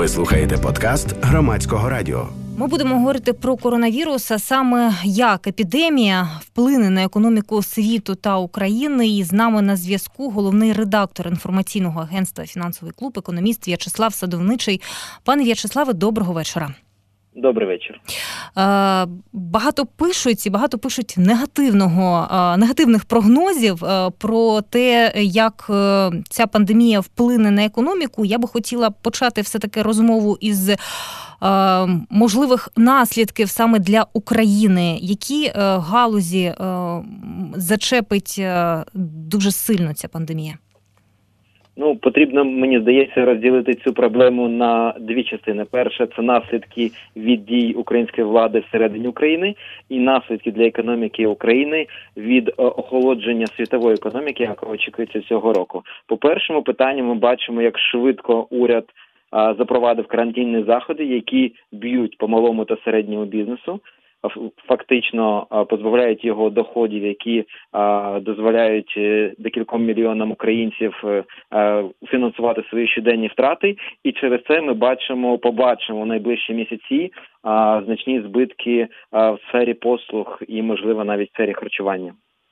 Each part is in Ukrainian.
Ви слухаєте подкаст Громадського радіо. Ми будемо говорити про коронавірус, а саме як епідемія вплине на економіку світу та України. І з нами на зв'язку головний редактор інформаційного агентства «Фінансовий клуб», економіст В'ячеслав Садовничий. Пане В'ячеславе, доброго вечора. Добрий вечір. Багато пишуть негативних прогнозів про те, як ця пандемія вплине на економіку. Я би хотіла почати все-таки розмову із можливих наслідків саме для України. Які галузі зачепить дуже сильно ця пандемія? Потрібно, мені здається, розділити цю проблему на дві частини. Перше – це наслідки від дій української влади всередині України і наслідки для економіки України від охолодження світової економіки, яка очікується цього року. По першому питанню ми бачимо, як швидко уряд запровадив карантинні заходи, які б'ють по малому та середньому бізнесу, фактично позбавляють його доходів, які дозволяють декільком мільйонам українців фінансувати свої щоденні втрати. І через це ми побачимо в найближчі місяці значні збитки в сфері послуг і, можливо, навіть в сфері харчування.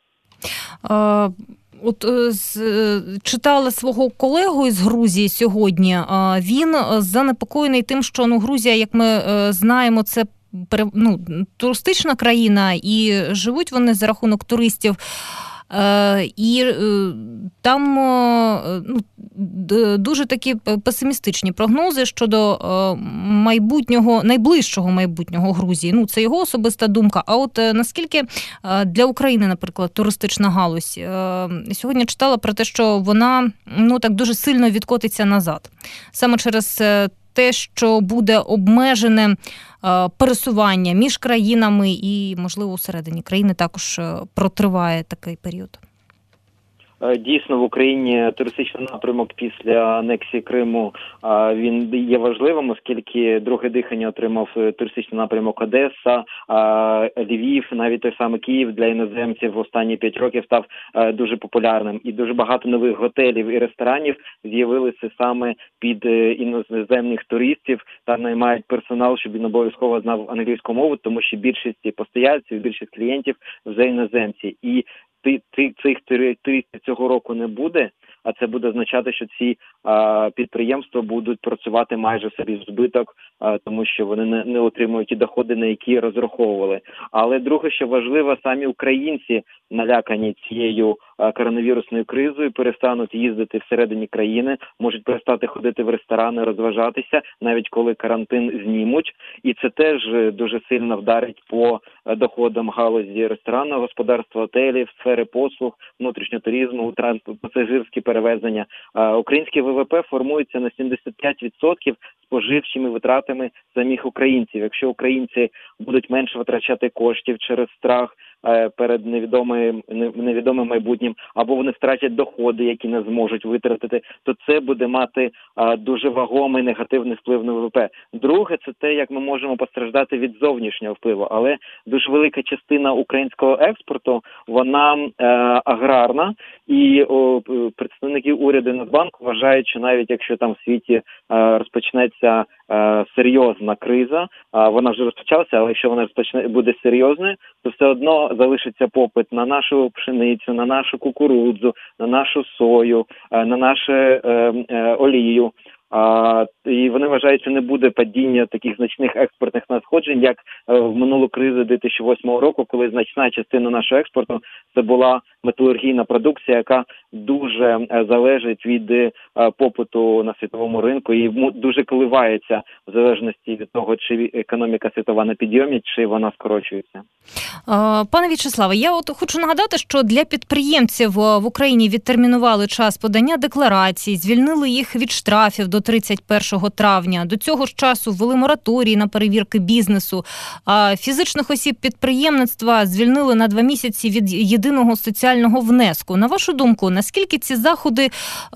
Читала свого колегу із Грузії сьогодні. Він занепокоєний тим, що Грузія, як ми знаємо, це туристична країна, і живуть вони за рахунок туристів. І там дуже такі песимістичні прогнози щодо найближчого майбутнього Грузії. Це його особиста думка. А от наскільки для України, наприклад, туристична галузь? Сьогодні читала про те, що вона так дуже сильно відкотиться назад. Саме через те, що буде обмежене пересування між країнами і, можливо, усередині країни також протриває такий період. Дійсно, в Україні туристичний напрямок після анексії Криму він є важливим, оскільки друге дихання отримав туристичний напрямок Одеса, Львів, навіть той самий Київ для іноземців в останні 5 років став дуже популярним. І дуже багато нових готелів і ресторанів з'явилися саме під іноземних туристів та наймають персонал, щоб він обов'язково знав англійську мову, тому що більшість постояльців, більшість клієнтів вже іноземці. І цих туристів цього року не буде, а це буде означати, що ці підприємства будуть працювати майже собі в збиток, тому що вони не отримують ті доходи, на які розраховували. Але друге, що важливо, самі українці налякані цією коронавірусною кризою, перестануть їздити всередині країни, можуть перестати ходити в ресторани, розважатися, навіть коли карантин знімуть. І це теж дуже сильно вдарить по доходам галузі ресторанного господарства, готелів, сфери послуг, внутрішнього туризму, пасажирські перевезення. Український ВВП формується на 75% споживчими витратами самих українців. Якщо українці будуть менше витрачати коштів через страх перед невідомим майбутнім, або вони втратять доходи, які не зможуть витратити, то це буде мати дуже вагомий негативний вплив на ВВП. Друге, це те, як ми можемо постраждати від зовнішнього впливу. Але дуже велика частина українського експорту, вона аграрна, і представники уряду Нацбанку вважають, що навіть якщо там в світі розпочнеться серйозна криза, вона вже розпочалася, але якщо вона буде серйозною, то все одно залишиться попит на нашу пшеницю, на нашу кукурудзу, на нашу сою, на нашу олію. І вони вважають, що не буде падіння таких значних експортних надходжень, як в минулу кризу 2008 року, коли значна частина нашого експорту це була металургійна продукція, яка дуже залежить від попиту на світовому ринку і дуже коливається в залежності від того, чи економіка світова на підйомі, чи вона скорочується. Пане В'ячеславе, я хочу нагадати, що для підприємців в Україні відтермінували час подання декларацій, звільнили їх від штрафів до 31 травня. До цього ж часу ввели мораторій на перевірки бізнесу. Фізичних осіб підприємництва звільнили на 2 місяці від єдиного соціального внеску. На вашу думку, наскільки ці заходи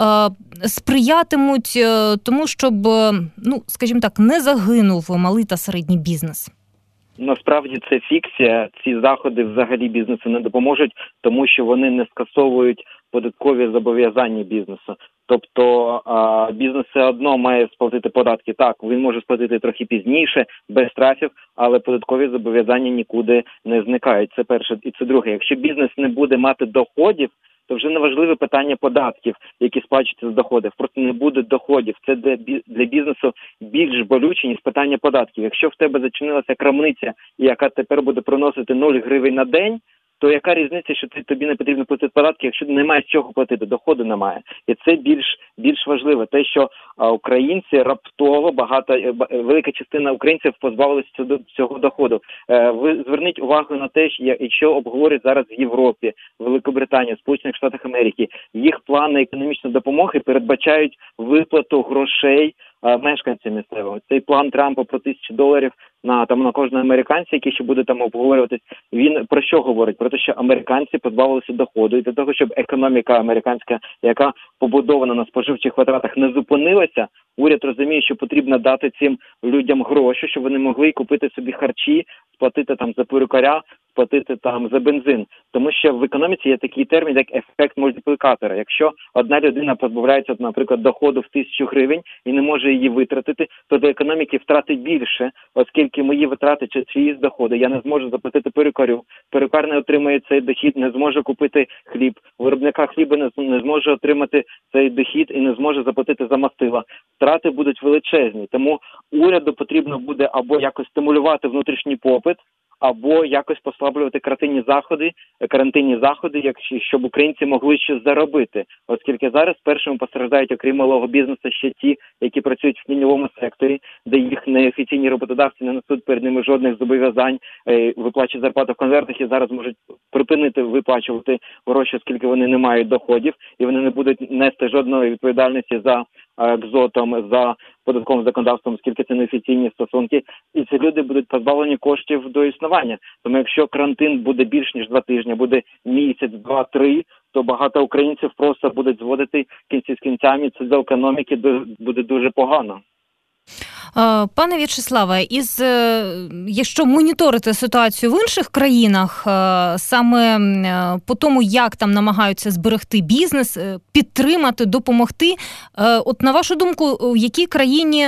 сприятимуть тому, щоб, скажімо так, не загинув малий та середній бізнес? Насправді це фікція. Ці заходи взагалі бізнесу не допоможуть, тому що вони не скасовують податкові зобов'язання бізнесу. Тобто бізнес все одно має сплатити податки. Так, він може сплатити трохи пізніше, без штрафів, але податкові зобов'язання нікуди не зникають. Це перше. І це друге. Якщо бізнес не буде мати доходів, то вже не важливе питання податків, які сплачуються з доходів. Просто не буде доходів. Це для бізнесу більш болюче, ніж питання податків. Якщо в тебе зачинилася крамниця, яка тепер буде приносити 0 гривень на день, то яка різниця, що тобі не потрібно платити податки, якщо немає з чого платити, доходу немає. І це більш важливо. Те, що українці раптово, велика частина українців позбавилися цього доходу. Ви зверніть увагу на те, що обговорюють зараз в Європі, Великобританії, Сполучених Штатах Америки. Їх плани економічної допомоги передбачають виплату грошей мешканцям місцевим. Цей план Трампа про $1000 на кожного американця, який ще буде там обговорюватись, він про що говорить? Про те, що американці позбавилися доходу, і для того, щоб економіка американська, яка побудована на споживчих витратах, не зупинилася, уряд розуміє, що потрібно дати цим людям гроші, щоб вони могли купити собі харчі, сплатити там за перукаря, платити там за бензин. Тому що в економіці є такий термін, як ефект мультиплікатора. Якщо одна людина позбавляється, наприклад, доходу в 1000 гривень і не може її витратити, то для економіки втрати більше, оскільки мої витрати чи чиїсь доходи, я не зможу заплатити перукарю, перукар не отримає цей дохід, не зможе купити хліб, виробника хліба не зможе отримати цей дохід і не зможе заплатити за мастила. Втрати будуть величезні, тому уряду потрібно буде або якось стимулювати внутрішній попит, або якось послаблювати карантинні заходи, щоб українці могли щось заробити. Оскільки зараз першими постраждають, окрім малого бізнесу, ще ті, які працюють в тіньовому секторі, де їх неофіційні роботодавці не несуть перед ними жодних зобов'язань, виплачують зарплату в конвертах і зараз можуть припинити виплачувати гроші, оскільки вони не мають доходів, і вони не будуть нести жодної відповідальності за КЗОТом, за податковим законодавством, оскільки це неофіційні стосунки, і ці люди будуть позбавлені коштів до існування. Тому якщо карантин буде більш ніж 2 тижні, буде місяць, 2, 3, то багато українців просто будуть зводити кінці з кінцями, це для економіки буде дуже погано. Пане В'ячеславе, якщо моніторити ситуацію в інших країнах, саме по тому, як там намагаються зберегти бізнес, підтримати, допомогти, от на вашу думку, в якій країні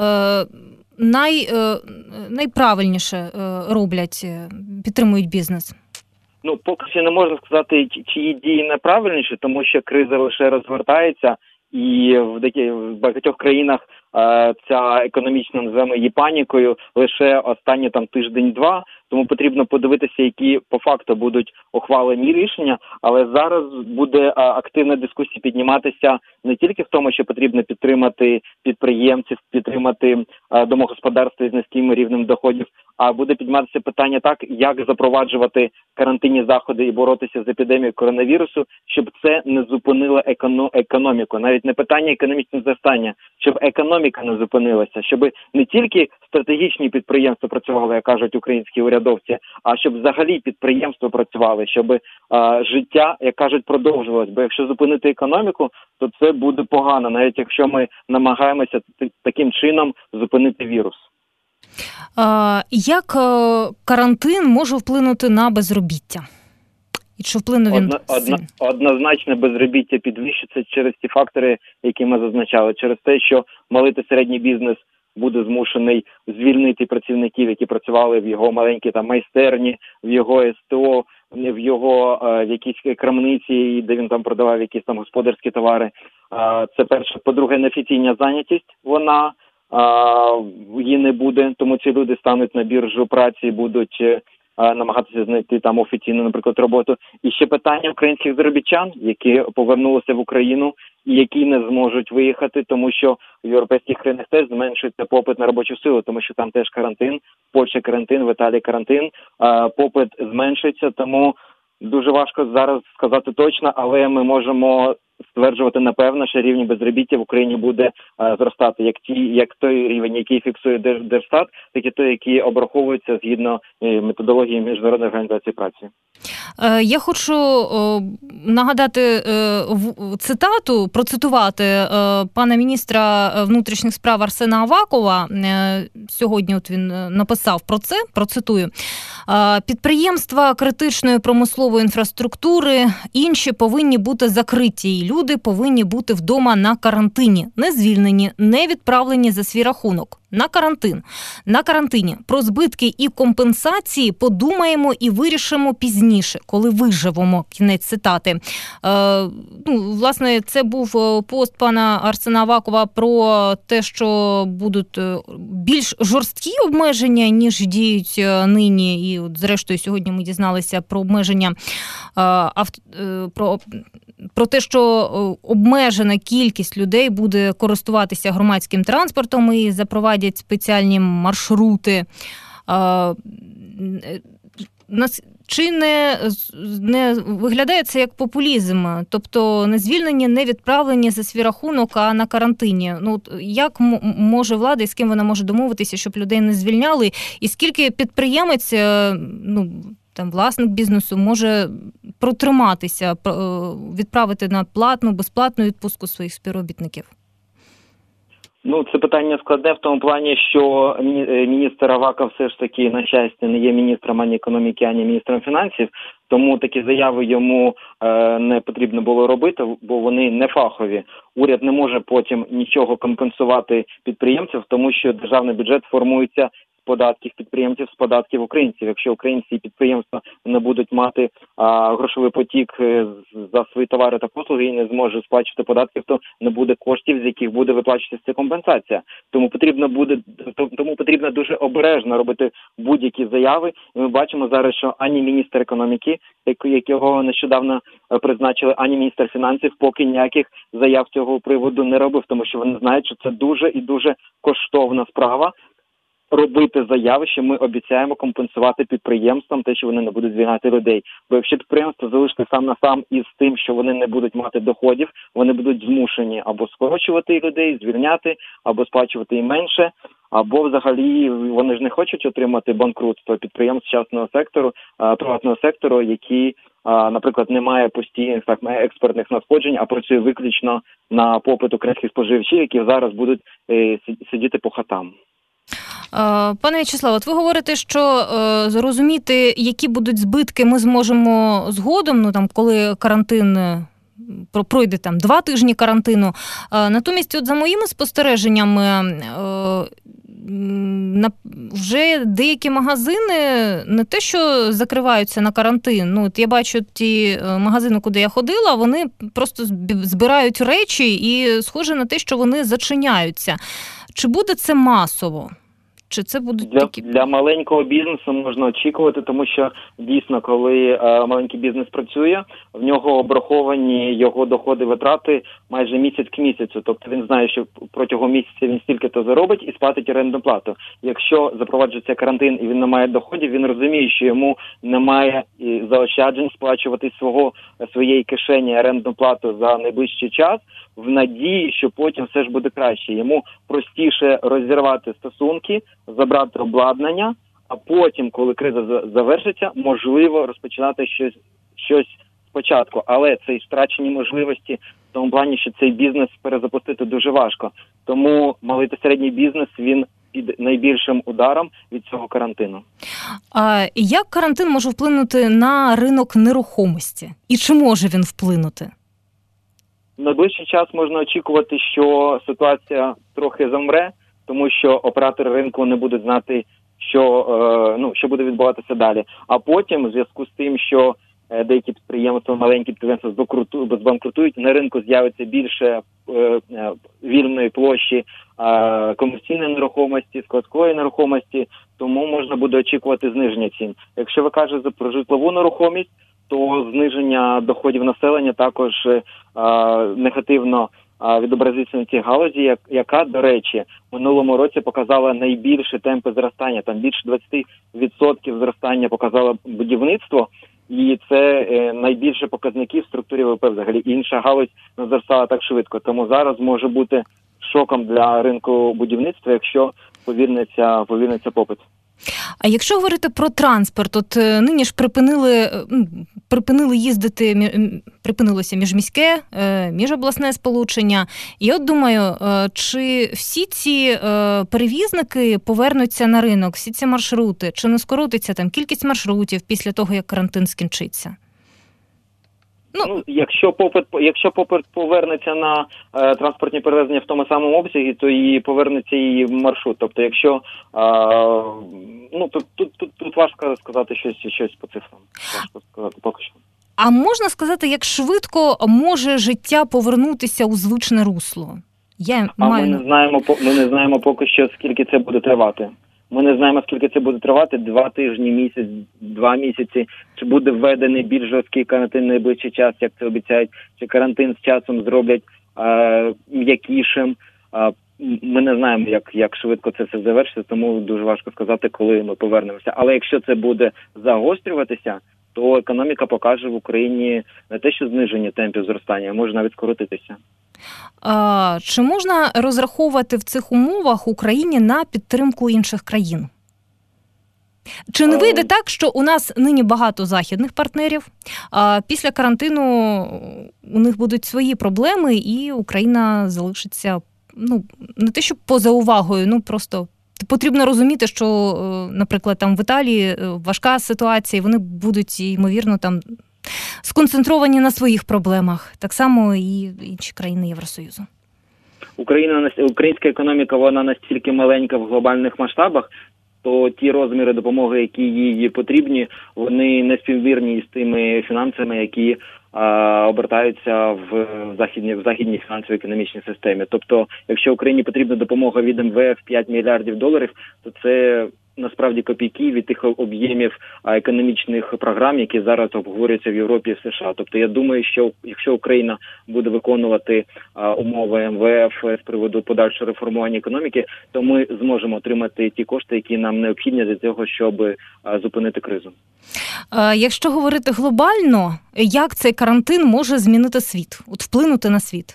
найправильніше підтримують бізнес? Поки що не можна сказати, чиї дії найправильніші, тому що криза лише розгортається, і в багатьох країнах ця економічна, називаємо її панікою, лише останні тиждень-два, тому потрібно подивитися, які по факту будуть ухвалені рішення, але зараз буде активна дискусія підніматися не тільки в тому, що потрібно підтримати підприємців, підтримати домогосподарства з низьким рівнем доходів, а буде підніматися питання як запроваджувати карантинні заходи і боротися з епідемією коронавірусу, щоб це не зупинило економіку. Навіть не питання економічного зростання, щоб економіка не зупинилася, щоб не тільки стратегічні підприємства працювали, як кажуть українські урядовці, а щоб взагалі підприємства працювали, щоб життя, як кажуть, продовжувалось. Бо якщо зупинити економіку, то це буде погано, навіть якщо ми намагаємося таким чином зупинити вірус. Як карантин може вплинути на безробіття? І чи вплине він? Однозначно безробіття підвищиться через ті фактори, які ми зазначали. Через те, що малий та середній бізнес буде змушений звільнити працівників, які працювали в його маленькій майстерні, в його СТО, в його якійсь крамниці, де він там продавав якісь господарські товари. Це перше. По-друге, неофіційна зайнятість, її не буде, тому ці люди стануть на біржу праці і будуть намагатися знайти там офіційну, наприклад, роботу. І ще питання українських заробітчан, які повернулися в Україну і які не зможуть виїхати, тому що в європейських країнах теж зменшується попит на робочу силу, тому що там теж карантин, в Польщі карантин, в Італії карантин, попит зменшується, тому дуже важко зараз сказати точно, але ми можемо стверджувати напевно, що рівень безробіття в Україні буде зростати, як той рівень, який фіксує Держстат, так і той, який обраховується згідно методології Міжнародної організації праці. Я хочу нагадати процитувати пана міністра внутрішніх справ Арсена Авакова. Сьогодні він написав про це, процитую. Підприємства критичної промислової інфраструктури, інші повинні бути закриті. люди повинні бути вдома на карантині, не звільнені, не відправлені за свій рахунок. На карантині. Про збитки і компенсації подумаємо і вирішимо пізніше, коли виживемо. Кінець цитати. Власне, це був пост пана Арсена Авакова про те, що будуть більш жорсткі обмеження, ніж діють нині. І от, зрештою, сьогодні ми дізналися про обмеження, про те, що обмежена кількість людей буде користуватися громадським транспортом і запровадять спеціальні маршрути. Чи не виглядає це як популізм? Тобто не звільнені, не відправлені за свій рахунок, а на карантині. Як може влада і з ким вона може домовитися, щоб людей не звільняли? І скільки підприємець, власник бізнесу може протриматися, відправити на платну, безплатну відпустку своїх співробітників? Це питання складне в тому плані, що міністр Аваков все ж таки, на щастя, не є міністром ані економіки, ані міністром фінансів, тому такі заяви йому не потрібно було робити, бо вони не фахові. Уряд не може потім нічого компенсувати підприємців, тому що державний бюджет формується з податків підприємців, з податків українців. Якщо українці і підприємства не будуть мати грошовий потік за свої товари та послуги і не зможуть сплачувати податків, то не буде коштів, з яких буде виплачуватися ця компенсація. Тому потрібно дуже обережно робити будь-які заяви. І ми бачимо зараз, що ані міністр економіки, якого нещодавно призначили, ані міністр фінансів поки ніяких заяв з цього приводу не робив, тому що вони знають, що це дуже і дуже коштовна справа. Робити заяви, що ми обіцяємо компенсувати підприємствам те, що вони не будуть звільняти людей. Бо якщо підприємство залишити сам на сам із тим, що вони не будуть мати доходів, вони будуть змушені або скорочувати людей, звільняти, або сплачувати їм менше, або взагалі вони ж не хочуть отримати банкрутство підприємств частного сектору, приватного сектору, які, наприклад, не має постійних експортних надходжень, а працює виключно на попит українських споживачів, які зараз будуть сидіти по хатам. Пане В'ячеславе, от ви говорите, що зрозуміти, які будуть збитки, ми зможемо згодом, коли карантин пройде 2 тижні карантину. Натомість, от за моїми спостереженнями, вже деякі магазини не те, що закриваються на карантин. Я бачу ті магазини, куди я ходила, вони просто збирають речі і схоже на те, що вони зачиняються. Чи буде це масово? Чи це будуть для маленького бізнесу можна очікувати, тому що дійсно, коли маленький бізнес працює, в нього обраховані його доходи, витрати майже місяць к місяцю. Тобто він знає, що протягом місяця він стільки-то заробить і сплатить орендну плату. Якщо запроваджується карантин і він не має доходів, він розуміє, що йому немає заощаджень сплачувати своєї кишені орендну плату за найближчий час, в надії, що потім все ж буде краще. Йому простіше розірвати стосунки, забрати обладнання, а потім, коли криза завершиться, можливо розпочинати щось спочатку. Але це і втрачені можливості в тому плані, що цей бізнес перезапустити дуже важко. Тому малий та середній бізнес, він під найбільшим ударом від цього карантину. А як карантин може вплинути на ринок нерухомості? І чи може він вплинути? В найближчий час можна очікувати, що ситуація трохи замре, тому що оператори ринку не будуть знати, що буде відбуватися далі. А потім, у зв'язку з тим, що деякі підприємства, маленькі підприємства збанкрутують, на ринку з'явиться більше вільної площі комерційної нерухомості, складської нерухомості, тому можна буде очікувати зниження цін. Якщо ви кажете про житлову нерухомість, то зниження доходів населення також негативно відобразиться на цій галузі, яка, до речі, в минулому році показала найбільші темпи зростання. Там більше 20% зростання показало будівництво, і це найбільші показники в структурі ВВП взагалі. Інша галузь не зростала так швидко. Тому зараз може бути шоком для ринку будівництва, якщо повільниться попит. А якщо говорити про транспорт, от нині ж припинилося міжміське, міжобласне сполучення. І от думаю, чи всі ці перевізники повернуться на ринок, всі ці маршрути, чи не скоротиться там кількість маршрутів після того, як карантин скінчиться? Якщо попит повернеться на транспортні перевезення в тому самому обсязі, то і повернеться і маршрут. Тобто, якщо тут важко сказати щось по цифрам. Важко сказати поки що. А можна сказати, як швидко може життя повернутися у звичне русло? Ми не знаємо поки що, скільки це буде тривати. Ми не знаємо, скільки це буде тривати, 2 тижні, місяць, 2 місяці, чи буде введений більш жорсткий карантин найближчий час, як це обіцяють, чи карантин з часом зроблять м'якішим. Ми не знаємо, як швидко це все завершиться, тому дуже важко сказати, коли ми повернемося. Але якщо це буде загострюватися, то економіка покаже в Україні не те, що зниження темпів зростання, а може навіть скоротитися. Чи можна розраховувати в цих умовах Україні на підтримку інших країн? Чи не вийде так, що у нас нині багато західних партнерів, а після карантину у них будуть свої проблеми, і Україна залишиться, не те, що поза увагою, просто потрібно розуміти, що, наприклад, там в Італії важка ситуація, і вони будуть, ймовірно, там сконцентровані на своїх проблемах, так само і інші країни Євросоюзу. Українська економіка, вона настільки маленька в глобальних масштабах, то ті розміри допомоги, які їй потрібні, вони не співвірні з тими фінансами, які обертаються в західній фінансово-економічній системі. Тобто, якщо Україні потрібна допомога від МВФ $5 мільярдів, то це насправді копійки від тих об'ємів економічних програм, які зараз обговорюються в Європі і в США. Тобто я думаю, що якщо Україна буде виконувати умови МВФ з приводу подальшого реформування економіки, то ми зможемо отримати ті кошти, які нам необхідні для того, щоб зупинити кризу. Якщо говорити глобально, як цей карантин може змінити світ, вплинути на світ?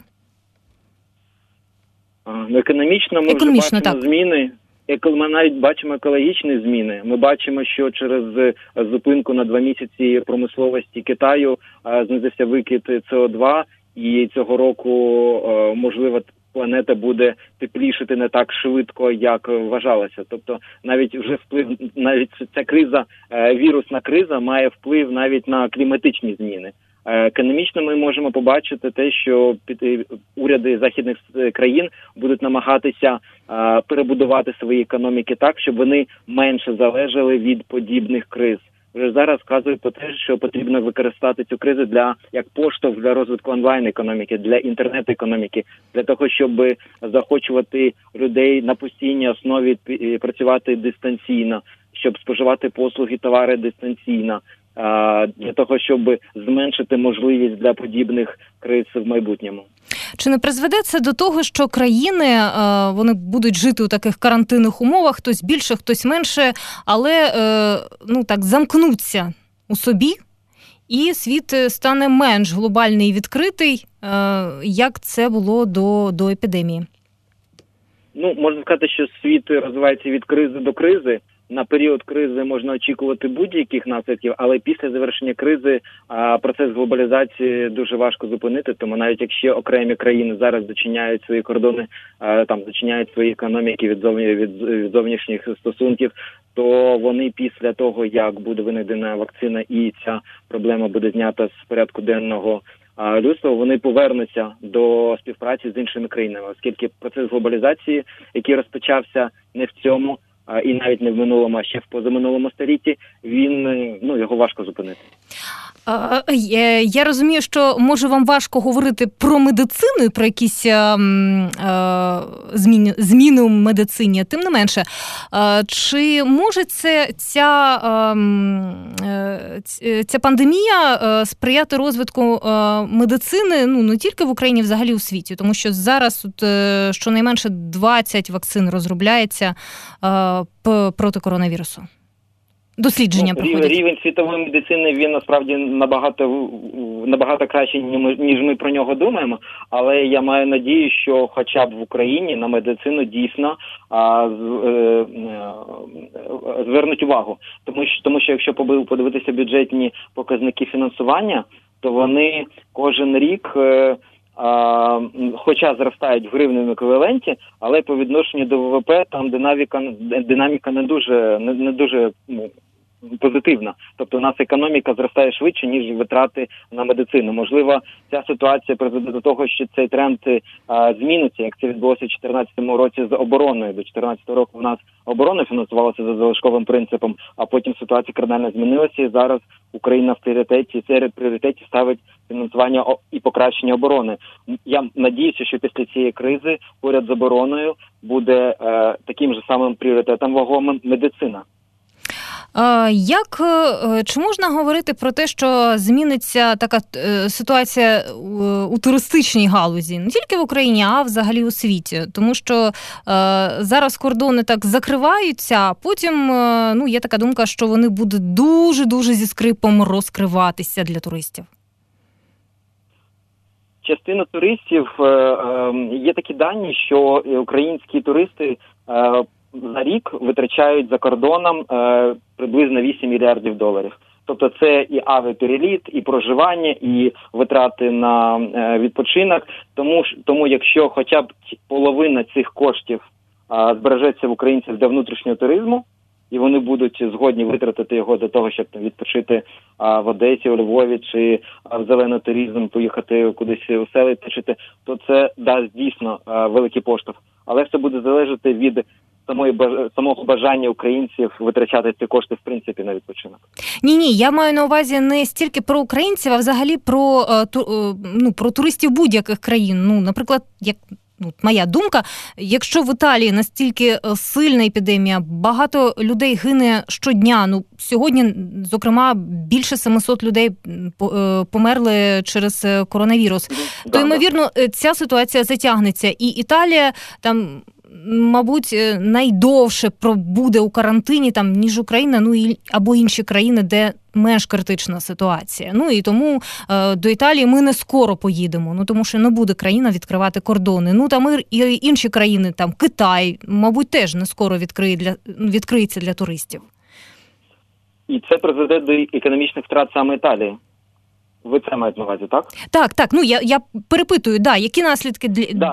Економічно ми вже бачимо зміни. Ми навіть бачимо екологічні зміни. Ми бачимо, що через зупинку на 2 місяці промисловості Китаю знизився викид СО2, і цього року, можливо, планета буде теплішати не так швидко, як вважалося. Тобто навіть ця криза, вірусна криза має вплив навіть на кліматичні зміни. Економічно ми можемо побачити те, що уряди західних країн будуть намагатися перебудувати свої економіки так, щоб вони менше залежали від подібних криз. Вже зараз вказують про те, що потрібно використати цю кризу як поштовх для розвитку онлайн-економіки, для інтернет-економіки, для того, щоб заохочувати людей на постійній основі працювати дистанційно, щоб споживати послуги, товари дистанційно, для того, щоб зменшити можливість для подібних криз в майбутньому. Чи не призведе це до того, що країни, вони будуть жити у таких карантинних умовах, хтось більше, хтось менше, але замкнуться у собі, і світ стане менш глобальний і відкритий, як це було до епідемії? Можна сказати, що світ розвивається від кризи до кризи. На період кризи можна очікувати будь-яких наслідків, але після завершення кризи процес глобалізації дуже важко зупинити, тому навіть якщо окремі країни зараз зачиняють свої кордони, зачиняють свої економіки від зовнішніх стосунків, то вони після того, як буде винайдена вакцина і ця проблема буде знята з порядку денного людства, вони повернуться до співпраці з іншими країнами, оскільки процес глобалізації, який розпочався не в цьому, і навіть не в минулому, а ще в позаминулому столітті, його важко зупинити. Я розумію, що може вам важко говорити про медицину і про якісь зміни в медицині, тим не менше. Чи може ця пандемія сприяти розвитку медицини, не тільки в Україні, взагалі у світі? Тому що зараз щонайменше 20 вакцин розробляється проти коронавірусу. Дослідження проходять. Рівень світової медицини, він насправді набагато кращий, ніж ми про нього думаємо, але я маю надію, що хоча б в Україні на медицину дійсно звернуть увагу. Тому що якщо подивитися бюджетні показники фінансування, то вони кожен рік хоча зростають в гривневому еквіваленті, але по відношенню до ВВП там динаміка не дуже позитивна. Тобто у нас економіка зростає швидше, ніж витрати на медицину. Можливо, ця ситуація призведе до того, що цей тренд зміниться, як це відбулося в 2014 році з обороною. До 2014 року у нас оборона фінансувалася за залишковим принципом, а потім ситуація кардинально змінилася, і зараз Україна в пріоритеті, серед пріоритетів ставить фінансування і покращення оборони. Я надіюся, що після цієї кризи поряд з обороною буде таким же самим пріоритетом вагомим медицина. Чи можна говорити про те, що зміниться така ситуація у туристичній галузі? Не тільки в Україні, а взагалі у світі. Тому що зараз кордони так закриваються, а потім є така думка, що вони будуть дуже-дуже зі скрипом розкриватися для туристів. Частина туристів, є такі дані, що українські туристи за рік витрачають за кордоном приблизно 8 мільярдів доларів. Тобто це і авіапереліт, і проживання, і витрати на відпочинок. Тому якщо хоча б половина цих коштів збережеться в українців для внутрішнього туризму, і вони будуть згодні витратити його для того, щоб відпочити в Одесі, у Львові, чи в зелений туризм, поїхати кудись у села відпочити, то це дасть дійсно великий поштовх. Але все буде залежати від самого бажання українців витрачати ці кошти, в принципі, на відпочинок. Ні, я маю на увазі не стільки про українців, а взагалі про туристів будь-яких країн. Наприклад, моя думка, якщо в Італії настільки сильна епідемія, багато людей гине щодня, сьогодні, зокрема, більше 700 людей померли через коронавірус, то, ймовірно, ця ситуація затягнеться. І Італія там, мабуть, найдовше пробуде у карантині, ніж Україна, або інші країни, де менш критична ситуація. І тому до Італії ми не скоро поїдемо, тому що не буде країна відкривати кордони. Там і інші країни, Китай, мабуть, теж не скоро відкриється для туристів. І це призведе до економічних втрат саме Італії. Ви це маєте на увазі, так? Так. Я перепитую, які наслідки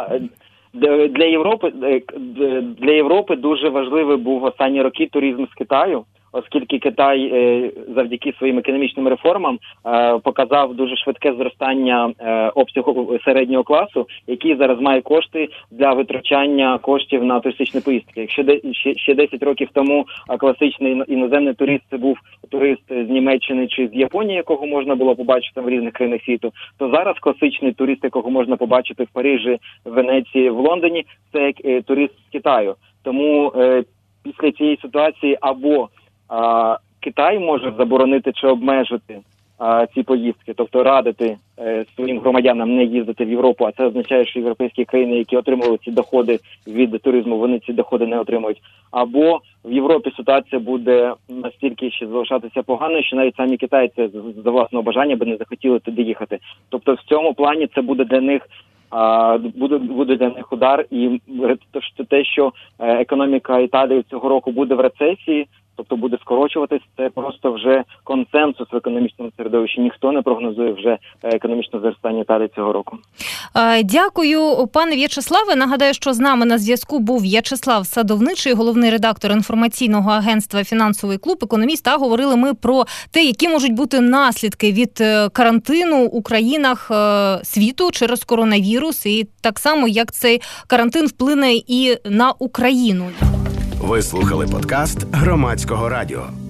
Для Європи дуже важливий був останні роки туризм з Китаю, оскільки Китай завдяки своїм економічним реформам показав дуже швидке зростання обсягу середнього класу, який зараз має кошти для витрачання коштів на туристичні поїздки. Якщо ще 10 років тому класичний іноземний турист – це був турист з Німеччини чи з Японії, якого можна було побачити в різних країнах світу, то зараз класичний турист, якого можна побачити в Парижі, в Венеції, в Лондоні – це турист з Китаю. Тому після цієї ситуації або Китай може заборонити чи обмежити ці поїздки, тобто радити своїм громадянам не їздити в Європу, а це означає, що європейські країни, які отримували ці доходи від туризму, вони ці доходи не отримують. Або в Європі ситуація буде настільки ще залишатися поганою, що навіть самі китайці за власного бажання би не захотіли туди їхати. Тобто в цьому плані це буде для них буде для них удар, і те, що економіка Італії цього року буде в рецесії, тобто буде скорочуватись, це просто вже консенсус в економічному середовищі. Ніхто не прогнозує вже економічне зростання Італії цього року. Дякую, пане В'ячеславе. Нагадаю, що з нами на зв'язку був В'ячеслав Садовничий, головний редактор інформаційного агентства «Фінансовий клуб», економіст. А говорили ми про те, які можуть бути наслідки від карантину у країнах світу через коронавірус, і так само, як цей карантин вплине і на Україну. Ви слухали подкаст Громадського радіо.